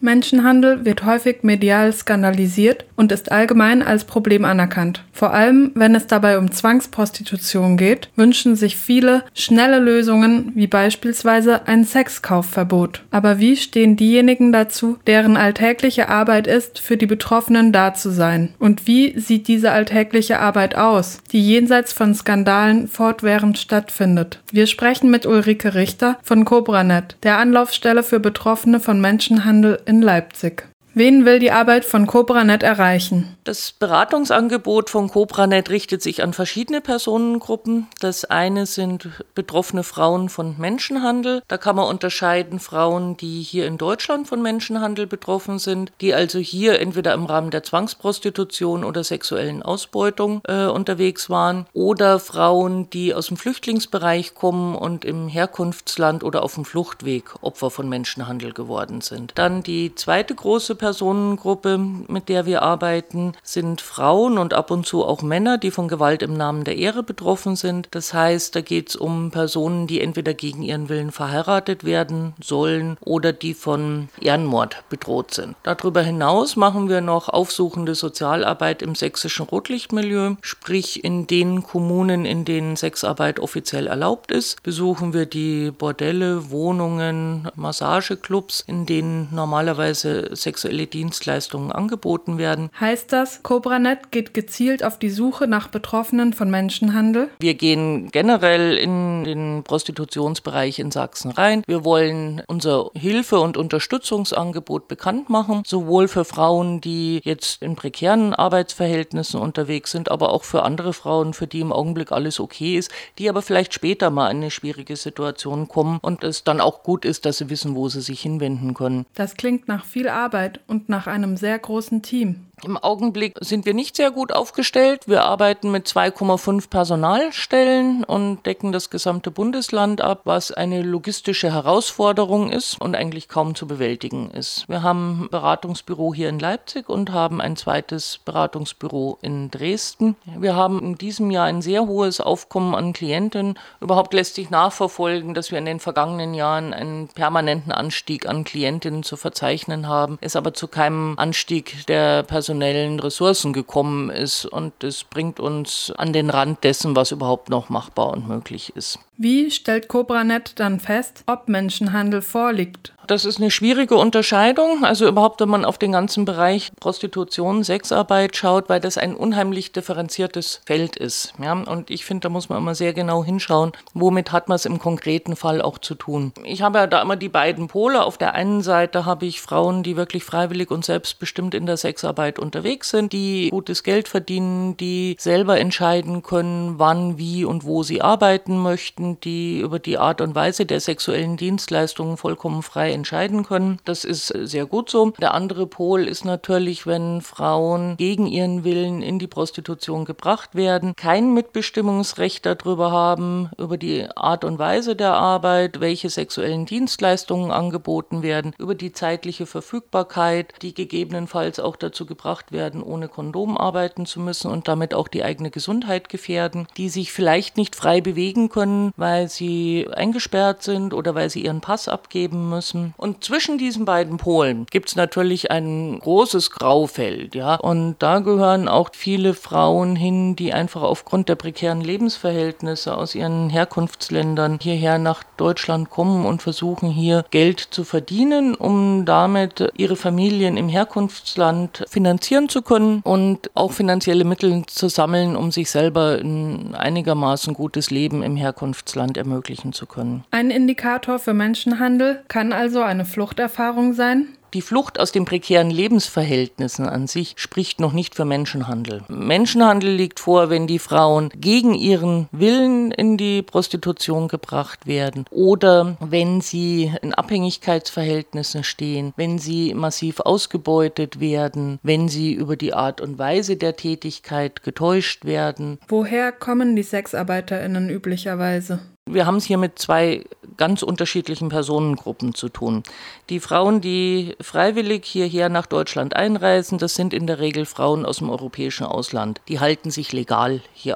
Menschenhandel wird häufig medial skandalisiert und ist allgemein als Problem anerkannt. Vor allem, wenn es dabei um Zwangsprostitution geht, wünschen sich viele schnelle Lösungen, wie beispielsweise ein Sexkaufverbot. Aber wie stehen diejenigen dazu, deren alltägliche Arbeit ist, für die Betroffenen da zu sein? Und wie sieht diese alltägliche Arbeit aus, die jenseits von Skandalen fortwährend stattfindet? Wir sprechen mit Ulrike Richter von CobraNet, der Anlaufstelle für Betroffene von Menschenhandel in Leipzig. Wen will die Arbeit von CobraNet erreichen? Das Beratungsangebot von CobraNet richtet sich an verschiedene Personengruppen. Das eine sind betroffene Frauen von Menschenhandel. Da kann man unterscheiden Frauen, die hier in Deutschland von Menschenhandel betroffen sind, die also hier entweder im Rahmen der Zwangsprostitution oder sexuellen Ausbeutung unterwegs waren, oder Frauen, die aus dem Flüchtlingsbereich kommen und im Herkunftsland oder auf dem Fluchtweg Opfer von Menschenhandel geworden sind. Dann die zweite große Personengruppe, mit der wir arbeiten, sind Frauen und ab und zu auch Männer, die von Gewalt im Namen der Ehre betroffen sind. Das heißt, da geht es um Personen, die entweder gegen ihren Willen verheiratet werden sollen oder die von Ehrenmord bedroht sind. Darüber hinaus machen wir noch aufsuchende Sozialarbeit im sächsischen Rotlichtmilieu, sprich in den Kommunen, in denen Sexarbeit offiziell erlaubt ist, besuchen wir die Bordelle, Wohnungen, Massageclubs, in denen normalerweise sexuelle Dienstleistungen angeboten werden. Heißt das, CobraNet geht gezielt auf die Suche nach Betroffenen von Menschenhandel? Wir gehen generell in den Prostitutionsbereich in Sachsen rein. Wir wollen unser Hilfe- und Unterstützungsangebot bekannt machen, sowohl für Frauen, die jetzt in prekären Arbeitsverhältnissen unterwegs sind, aber auch für andere Frauen, für die im Augenblick alles okay ist, die aber vielleicht später mal in eine schwierige Situation kommen und es dann auch gut ist, dass sie wissen, wo sie sich hinwenden können. Das klingt nach viel Arbeit und nach einem sehr großen Team. Im Augenblick sind wir nicht sehr gut aufgestellt. Wir arbeiten mit 2,5 Personalstellen und decken das gesamte Bundesland ab, was eine logistische Herausforderung ist und eigentlich kaum zu bewältigen ist. Wir haben ein Beratungsbüro hier in Leipzig und haben ein zweites Beratungsbüro in Dresden. Wir haben in diesem Jahr ein sehr hohes Aufkommen an Klientinnen. Überhaupt lässt sich nachverfolgen, dass wir in den vergangenen Jahren einen permanenten Anstieg an Klientinnen zu verzeichnen haben, es aber zu keinem Anstieg der personellen Ressourcen gekommen ist und es bringt uns an den Rand dessen, was überhaupt noch machbar und möglich ist. Wie stellt CobraNet dann fest, ob Menschenhandel vorliegt? Das ist eine schwierige Unterscheidung, also überhaupt, wenn man auf den ganzen Bereich Prostitution, Sexarbeit schaut, weil das ein unheimlich differenziertes Feld ist. Ja? Und ich finde, da muss man immer sehr genau hinschauen, womit hat man es im konkreten Fall auch zu tun. Ich habe ja da immer die beiden Pole. Auf der einen Seite habe ich Frauen, die wirklich freiwillig und selbstbestimmt in der Sexarbeit unterwegs sind, die gutes Geld verdienen, die selber entscheiden können, wann, wie und wo sie arbeiten möchten, die über die Art und Weise der sexuellen Dienstleistungen vollkommen frei entscheiden können. Das ist sehr gut so. Der andere Pol ist natürlich, wenn Frauen gegen ihren Willen in die Prostitution gebracht werden, kein Mitbestimmungsrecht darüber haben, über die Art und Weise der Arbeit, welche sexuellen Dienstleistungen angeboten werden, über die zeitliche Verfügbarkeit, die gegebenenfalls auch dazu gebracht werden, ohne Kondom arbeiten zu müssen und damit auch die eigene Gesundheit gefährden, die sich vielleicht nicht frei bewegen können, weil sie eingesperrt sind oder weil sie ihren Pass abgeben müssen. Und zwischen diesen beiden Polen gibt es natürlich ein großes Graufeld, ja. Und da gehören auch viele Frauen hin, die einfach aufgrund der prekären Lebensverhältnisse aus ihren Herkunftsländern hierher nach Deutschland kommen und versuchen, hier Geld zu verdienen, um damit ihre Familien im Herkunftsland finanzieren zu können und auch finanzielle Mittel zu sammeln, um sich selber ein einigermaßen gutes Leben im Herkunftsland ermöglichen zu können. Ein Indikator für Menschenhandel kann also eine Fluchterfahrung sein? Die Flucht aus den prekären Lebensverhältnissen an sich spricht noch nicht für Menschenhandel. Menschenhandel liegt vor, wenn die Frauen gegen ihren Willen in die Prostitution gebracht werden oder wenn sie in Abhängigkeitsverhältnissen stehen, wenn sie massiv ausgebeutet werden, wenn sie über die Art und Weise der Tätigkeit getäuscht werden. Woher kommen die SexarbeiterInnen üblicherweise? Wir haben es hier mit zwei ganz unterschiedlichen Personengruppen zu tun. Die Frauen, die freiwillig hierher nach Deutschland einreisen, das sind in der Regel Frauen aus dem europäischen Ausland. Die halten sich legal hier auf.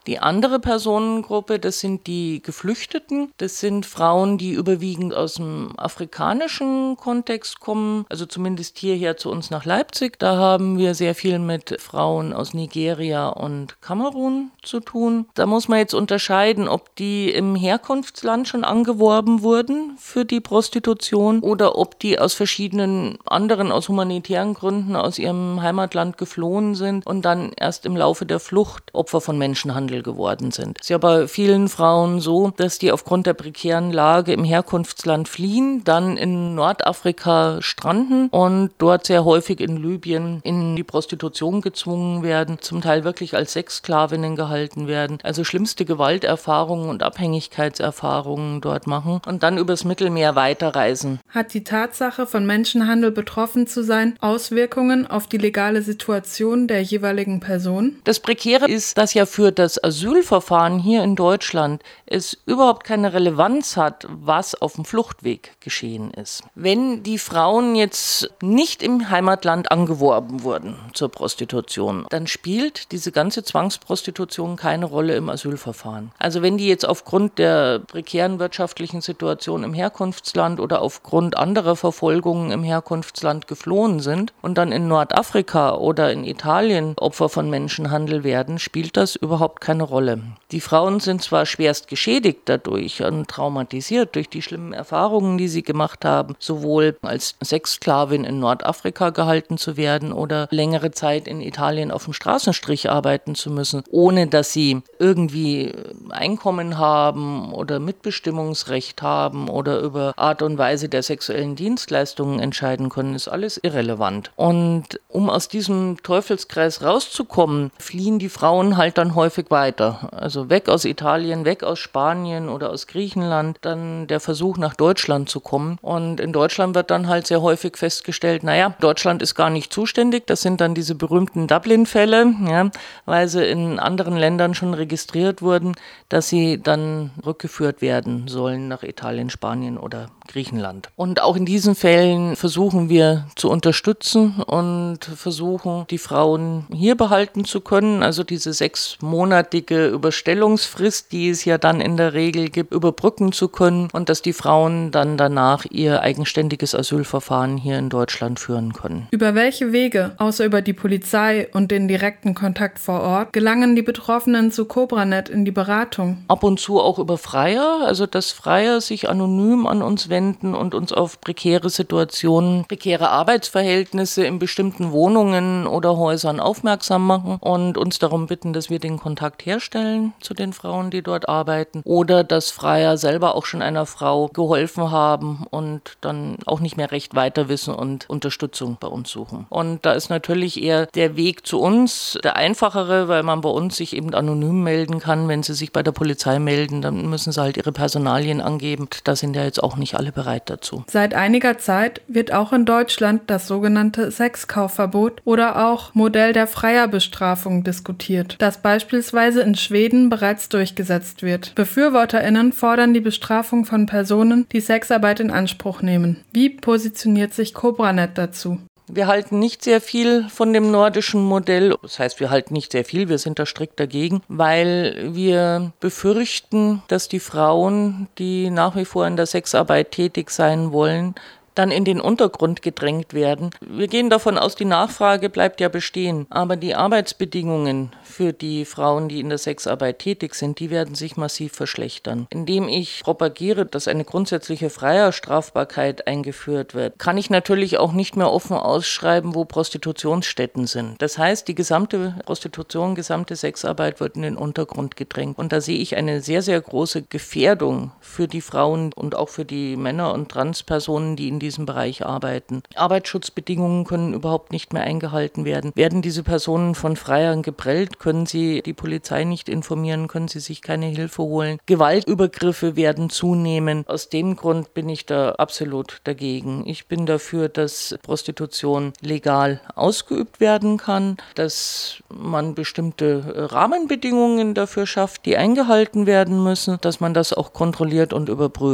Die andere Personengruppe, das sind die Geflüchteten. Das sind Frauen, die überwiegend aus dem afrikanischen Kontext kommen, also zumindest hierher zu uns nach Leipzig. Da haben wir sehr viel mit Frauen aus Nigeria und Kamerun zu tun. Da muss man jetzt unterscheiden, ob die im Herkunftsland schon angeworben wurden für die Prostitution oder ob die aus verschiedenen anderen, aus humanitären Gründen aus ihrem Heimatland geflohen sind und dann erst im Laufe der Flucht Opfer von Menschenhandel geworden sind. Es ist ja bei vielen Frauen so, dass die aufgrund der prekären Lage im Herkunftsland fliehen, dann in Nordafrika stranden und dort sehr häufig in Libyen in die Prostitution gezwungen werden, zum Teil wirklich als Sexsklavinnen gehalten werden, also schlimmste Gewalterfahrungen und Abhängigkeitserfahrungen dort machen und dann übers Mittelmeer weiterreisen. Hat die Tatsache, von Menschenhandel betroffen zu sein, Auswirkungen auf die legale Situation der jeweiligen Person? Das Prekäre ist, dass ja für das Asylverfahren hier in Deutschland es überhaupt keine Relevanz hat, was auf dem Fluchtweg geschehen ist. Wenn die Frauen jetzt nicht im Heimatland angeworben wurden zur Prostitution, dann spielt diese ganze Zwangsprostitution keine Rolle im Asylverfahren. Also wenn die jetzt aufgrund der prekären wirtschaftlichen Situation im Herkunftsland oder aufgrund anderer Verfolgungen im Herkunftsland geflohen sind und dann in Nordafrika oder in Italien Opfer von Menschenhandel werden, spielt das überhaupt keine Rolle. Die Frauen sind zwar schwerst geschädigt dadurch und traumatisiert durch die schlimmen Erfahrungen, die sie gemacht haben, sowohl als Sexsklavin in Nordafrika gehalten zu werden oder längere Zeit in Italien auf dem Straßenstrich arbeiten zu müssen, ohne dass sie irgendwie Einkommen haben oder Mitbestimmungsrecht haben oder über Art und Weise der sexuellen Dienstleistungen entscheiden können, ist alles irrelevant. Und um aus diesem Teufelskreis rauszukommen, fliehen die Frauen halt dann häufig weiter. Also weg aus Italien, weg aus Spanien oder aus Griechenland, dann der Versuch nach Deutschland zu kommen. Und in Deutschland wird dann halt sehr häufig festgestellt, Deutschland ist gar nicht zuständig. Das sind dann diese berühmten Dublin-Fälle, weil sie in anderen Ländern schon registriert wurden, dass sie dann rückgeführt werden sollen nach Italien, Spanien oder Griechenland. Und auch in diesen Fällen versuchen wir zu unterstützen und versuchen, die Frauen hier behalten zu können. Also diese 6-monatige Überstellungsfrist, die es ja dann in der Regel gibt, überbrücken zu können und dass die Frauen dann danach ihr eigenständiges Asylverfahren hier in Deutschland führen können. Über welche Wege, außer über die Polizei und den direkten Kontakt vor Ort, gelangen die Betroffenen zu CobraNet in die Beratung? Ab und zu auch über Freier, also dass Freier sich anonym an uns wenden und uns auf prekäre Situationen, prekäre Arbeitsverhältnisse in bestimmten Wohnungen oder Häusern aufmerksam machen und uns darum bitten, dass wir den Kontakt herstellen zu den Frauen, die dort arbeiten, oder dass Freier selber auch schon einer Frau geholfen haben und dann auch nicht mehr recht weiter wissen und Unterstützung bei uns suchen. Und da ist natürlich eher der Weg zu uns der einfachere, weil man bei uns sich eben anonym melden kann. Wenn sie sich bei der Polizei melden, dann müssen sie halt ihre Personalien angeben. Da sind ja jetzt auch nicht alle bereit dazu. Seit einiger Zeit wird auch in Deutschland das sogenannte Sexkaufverbot oder auch Modell der Freierbestrafung diskutiert, das beispielsweise in Schweden bereits durchgesetzt wird. BefürworterInnen fordern die Bestrafung von Personen, die Sexarbeit in Anspruch nehmen. Wie positioniert sich CobraNet dazu? Wir halten nicht sehr viel von dem nordischen Modell. Das heißt, wir halten nicht sehr viel, wir sind da strikt dagegen, weil wir befürchten, dass die Frauen, die nach wie vor in der Sexarbeit tätig sein wollen, dann in den Untergrund gedrängt werden. Wir gehen davon aus, die Nachfrage bleibt ja bestehen, aber die Arbeitsbedingungen für die Frauen, die in der Sexarbeit tätig sind, die werden sich massiv verschlechtern. Indem ich propagiere, dass eine grundsätzliche Freierstrafbarkeit eingeführt wird, kann ich natürlich auch nicht mehr offen ausschreiben, wo Prostitutionsstätten sind. Das heißt, die gesamte Prostitution, gesamte Sexarbeit wird in den Untergrund gedrängt. Und da sehe ich eine sehr, sehr große Gefährdung für die Frauen und auch für die Männer und Transpersonen, die in diesem Bereich arbeiten. Arbeitsschutzbedingungen können überhaupt nicht mehr eingehalten werden. Werden diese Personen von Freiern geprellt, können sie die Polizei nicht informieren, können sie sich keine Hilfe holen. Gewaltübergriffe werden zunehmen. Aus dem Grund bin ich da absolut dagegen. Ich bin dafür, dass Prostitution legal ausgeübt werden kann, dass man bestimmte Rahmenbedingungen dafür schafft, die eingehalten werden müssen, dass man das auch kontrolliert und überprüft.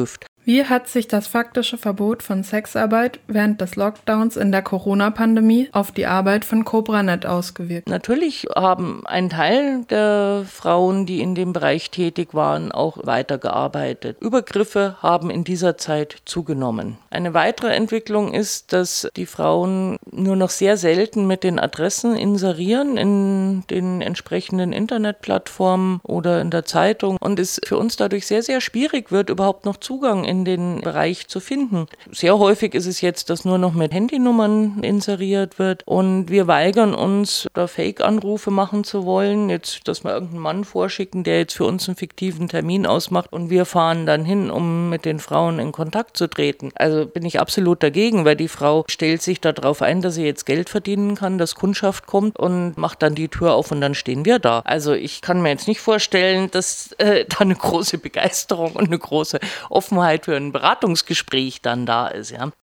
Wie hat sich das faktische Verbot von Sexarbeit während des Lockdowns in der Corona-Pandemie auf die Arbeit von CobraNet ausgewirkt? Natürlich haben ein Teil der Frauen, die in dem Bereich tätig waren, auch weitergearbeitet. Übergriffe haben in dieser Zeit zugenommen. Eine weitere Entwicklung ist, dass die Frauen nur noch sehr selten mit den Adressen inserieren in den entsprechenden Internetplattformen oder in der Zeitung und es für uns dadurch sehr, sehr schwierig wird, überhaupt noch Zugang in den Bereich zu finden. Sehr häufig ist es jetzt, dass nur noch mit Handynummern inseriert wird und wir weigern uns, da Fake-Anrufe machen zu wollen, jetzt, dass wir irgendeinen Mann vorschicken, der jetzt für uns einen fiktiven Termin ausmacht und wir fahren dann hin, um mit den Frauen in Kontakt zu treten. Also bin ich absolut dagegen, weil die Frau stellt sich darauf ein, dass sie jetzt Geld verdienen kann, dass Kundschaft kommt und macht dann die Tür auf und dann stehen wir da. Also ich kann mir jetzt nicht vorstellen, dass da eine große Begeisterung und eine große Offenheit für ein Beratungsgespräch dann da ist. Ja.